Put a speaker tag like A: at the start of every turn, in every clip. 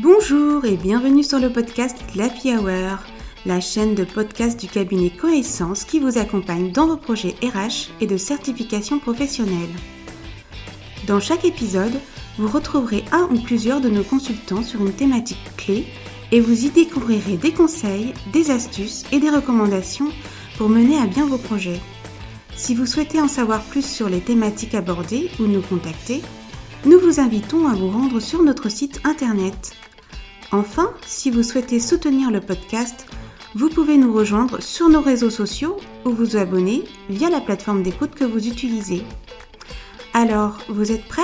A: Bonjour et bienvenue sur le podcast l'Happy Hour, la chaîne de podcast du cabinet Coessence qui vous accompagne dans vos projets RH et de certification professionnelle. Dans chaque épisode, vous retrouverez un ou plusieurs de nos consultants sur une thématique clé et vous y découvrirez des conseils, des astuces et des recommandations pour mener à bien vos projets. Si vous souhaitez en savoir plus sur les thématiques abordées ou nous contacter, nous vous invitons à vous rendre sur notre site internet. Enfin, si vous souhaitez soutenir le podcast, vous pouvez nous rejoindre sur nos réseaux sociaux ou vous abonner via la plateforme d'écoute que vous utilisez. Alors, vous êtes prêts ?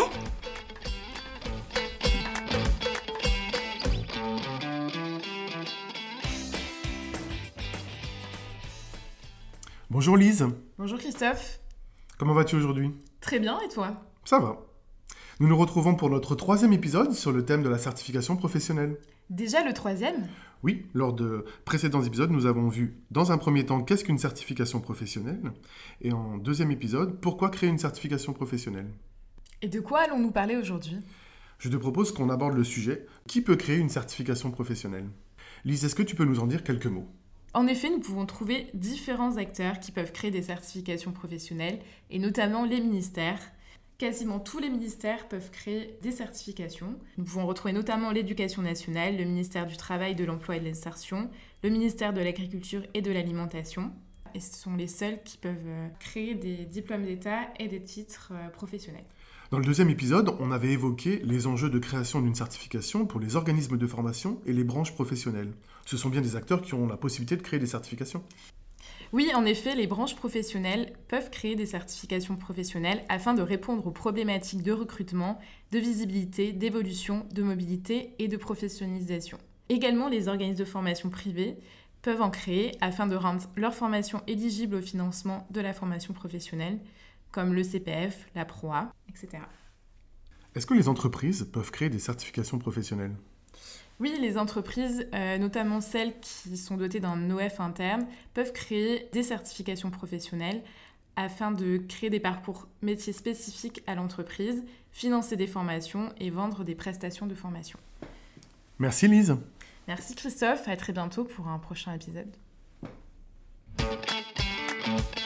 B: Bonjour Lise.
C: Bonjour Christophe.
B: Comment vas-tu aujourd'hui ?
C: Très bien, et toi ?
B: Ça va. Nous nous retrouvons pour notre 3e épisode sur le thème de la certification professionnelle.
C: Déjà le 3e ?
B: Oui, lors de précédents épisodes, nous avons vu dans un premier temps qu'est-ce qu'une certification professionnelle et en deuxième épisode, pourquoi créer une certification professionnelle.
C: Et de quoi allons-nous parler aujourd'hui ?
B: Je te propose qu'on aborde le sujet « Qui peut créer une certification professionnelle ?» Lise, est-ce que tu peux nous en dire quelques mots ?
C: En effet, nous pouvons trouver différents acteurs qui peuvent créer des certifications professionnelles, et notamment les ministères. Quasiment tous les ministères peuvent créer des certifications. Nous pouvons retrouver notamment l'Éducation nationale, le ministère du Travail, de l'Emploi et de l'Insertion, le ministère de l'Agriculture et de l'Alimentation. Et ce sont les seuls qui peuvent créer des diplômes d'État et des titres professionnels.
B: Dans le deuxième épisode, on avait évoqué les enjeux de création d'une certification pour les organismes de formation et les branches professionnelles. Ce sont bien des acteurs qui ont la possibilité de créer des certifications.
C: Oui, en effet, les branches professionnelles peuvent créer des certifications professionnelles afin de répondre aux problématiques de recrutement, de visibilité, d'évolution, de mobilité et de professionnalisation. Également, les organismes de formation privés peuvent en créer afin de rendre leur formation éligible au financement de la formation professionnelle, comme le CPF, la PROA, etc.
B: Est-ce que les entreprises peuvent créer des certifications professionnelles ?
C: Oui, les entreprises, notamment celles qui sont dotées d'un OF interne, peuvent créer des certifications professionnelles afin de créer des parcours métiers spécifiques à l'entreprise, financer des formations et vendre des prestations de formation.
B: Merci Lise.
C: Merci Christophe, à très bientôt pour un prochain épisode.